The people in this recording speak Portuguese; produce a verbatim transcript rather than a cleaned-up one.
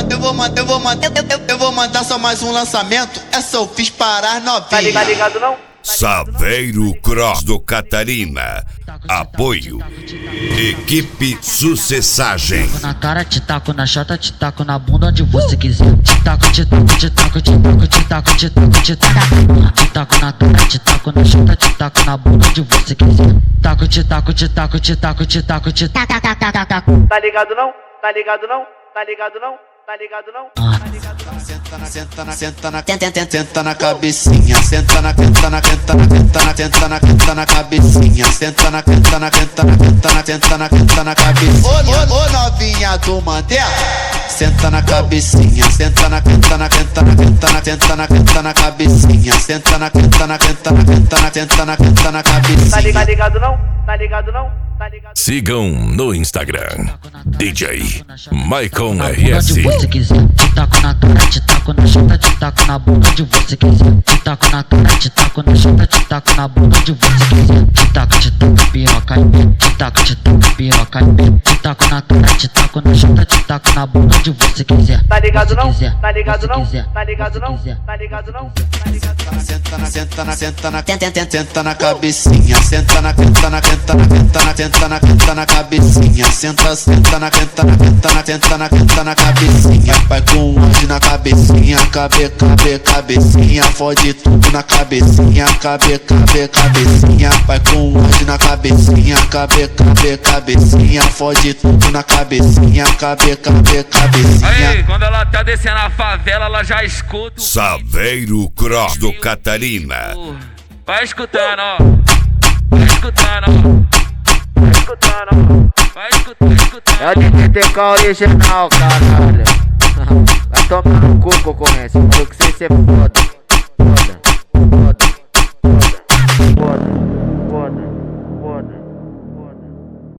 eu vou mandar, eu vou mandar, eu, eu vou mandar só mais um lançamento. Essa eu fiz parar novinha. Tá ligado, ligado não? Saveiro Cross do Catarina. Apoio Equipe Sucessagem. Na cara, te taco na chata, te taco na bunda onde você quiser. Te taco, te taco, te taco, te taco, te taco, te taco, te taco. Te taco na cara, te taco na chata, te taco na bunda onde você quiser. Taco, te taco, te taco, te taco, te taco, te taco, taco, taco, taco. Tá ligado não? Tá ligado não? Tá ligado não? Tá ligado não? Tá ligado não? Senta na, senta na, senta na, senta, senta, senta na cabecinha. Senta na, senta na, senta na, senta na, senta na, senta na cabecinha. Senta na, senta na, senta na, senta na, senta na, senta na cabecinha. Ô, ô, ô novinha do Mandela, senta na cabecinha. Senta na, senta na, senta na, senta na, senta na, senta na cabecinha. Senta na, senta na, senta na, senta na, senta na, senta na cabecinha. Tá ligado, ligado não? Tá ligado não? Tá ligado? Sigam no Instagram D J Maicon R S. Onde você quiser. Te taco na cara, te taco na chata, te taco na bunda onde você quiser. Te taco na cara, te taco na chata, te taco na bunda onde você quiser. Te taco, te taco, piroca em pé. Te taco, te taco, piroca em pé. Te taco na cara, te taco na chata, te taco na bunda onde você quiser. Tá ligado não? Quiser. Tá ligado Você não? quiser. Tá ligado Você não? quiser. Tá ligado não? Tá ligado não? Senta na, senta na, senta na, senta, senta, senta na cabecinha. Senta na, senta na, senta na, senta na, senta na, senta na cabecinha. Senta, senta na, senta na, senta na, senta na, senta na cabecinha. Vai com um anjo na cabecinha, cabe, cabe, cabecinha. Fode tudo na cabecinha, cabe, cabe, cabecinha. Vai com um anjo na cabecinha, cabe, cabe, cabecinha. Fode tudo na cabecinha, cabe, cabe, cabecinha. Aí, quando ela tá descendo a favela, ela já escuta. Saveiro Cross do Catarina. Vai escutando, ó. Vai escutando, ó. Vai escutando, ó. Vai escutando, escutando. É o D J T K original, caralho. Vai tomar no cu, concorrência. Falou que você sempre